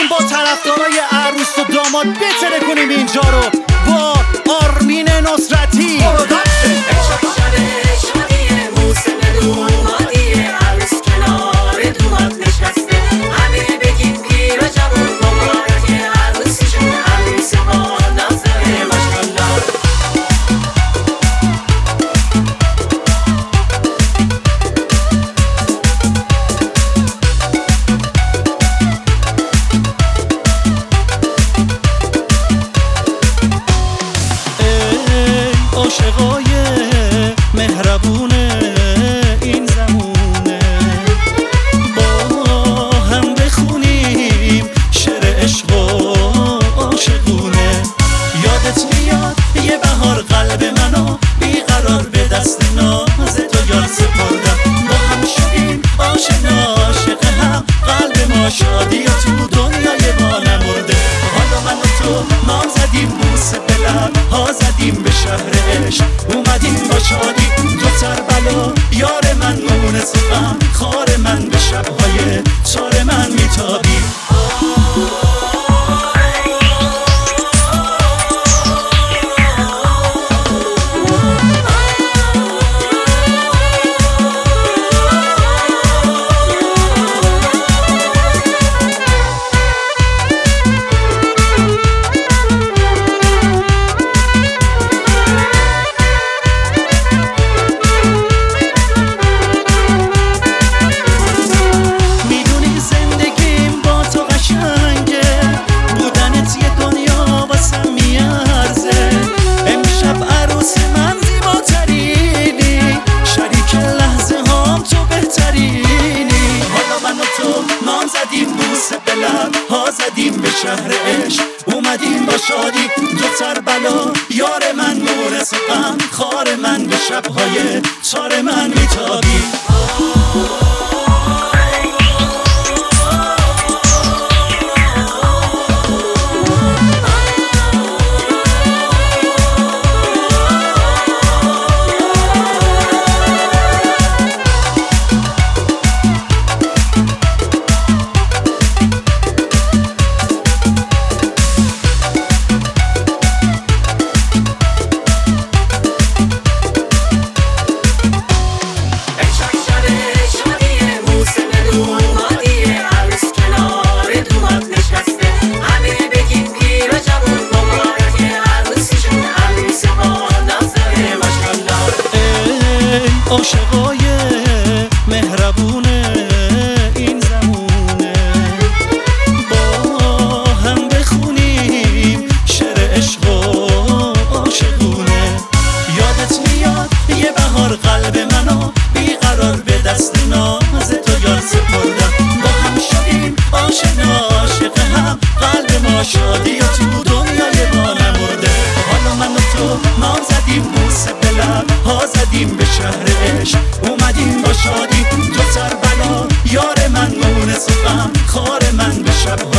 بریم با طرفدارای عروس و داماد بتره کنیم اینجا رو با آرمین نصرتی. عاشقای مهربون این زمونه با هم بخونیم شعر عشق و عاشقونه. یادت میاد یه بهار قلب منو بیقرار به دست ناز تو یار سپردم. با هم شدیم آشنا عاشق هم، قلب ما شادی و تو دنیای ما نمرده. حالا من و تو نام زدیم بوسه به لب ها زدیم به شهرش اومدیم با شادی. تو سربلا یار من مونس غم خار من به شبهای چار من میتابی. ها زدیم به شهرش اومدیم با شادی. تو سربلا یار من مونس غم خار من به شبهای چار من میتابی. عاشقای مهربون این زمونه با هم بخونیم شعر عشق و عاشقونه. یادت میاد یه بهار قلب منو بیقرار به دست ناز تو یار سپردم. با هم شدیم آشنا عاشق هم، قلب ما شادی و تو دنیای ما نمرده. حالا من و تو نام زدیم بوسه به لب ها زدیم به شهرش اومدیم با شادی. تو سربلا یار من مونس غم خار من به شب